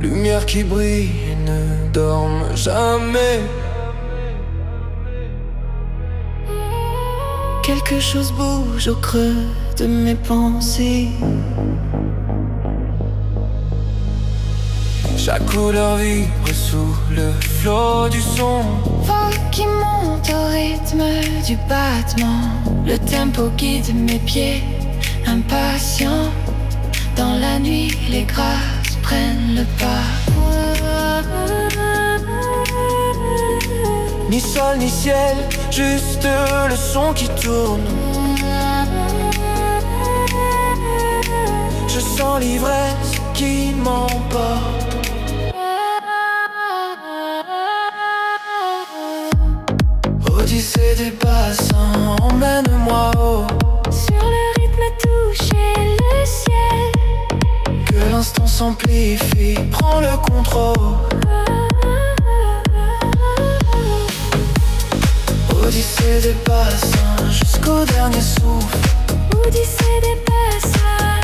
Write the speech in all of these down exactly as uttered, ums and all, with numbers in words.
lumière qui brille et ne dorme jamais. Quelque chose bouge au creux de mes pensées. Chaque couleur vibre sous le flot du son. Voix qui monte au rythme du battement. Le tempo guide mes pieds, impatients. Dans la nuit, les grâces prennent le pas. Ni sol ni ciel, juste le son qui tourne. Je sens l'ivresse qui m'emporte. Odyssée des bassins, emmène-moi haut. Sur le rythme toucher le ciel. Que l'instant s'amplifie, prends le contrôle. Odyssée des bassins, jusqu'au dernier souffle. Odyssée des bassins.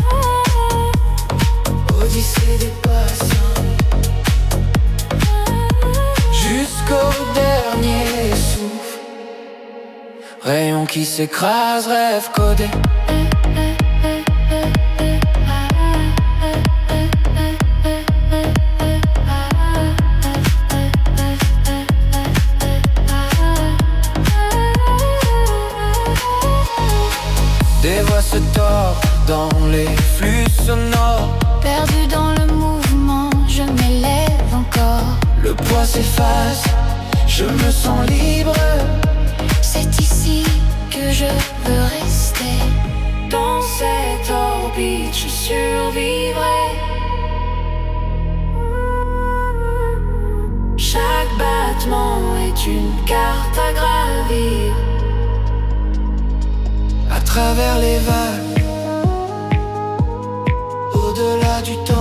Odyssée des bassins, jusqu'au dernier souffle. Rayon qui s'écrase, rêve codé. Des voix se tordent dans les flux sonores. Perdu dans le mouvement, je m'élève encore. Le poids s'efface, je me sens libre. C'est ici que je veux rester. Dans cette orbite, je survivrai. Chaque battement est une carte à gravir. À travers les vagues, au-delà du temps.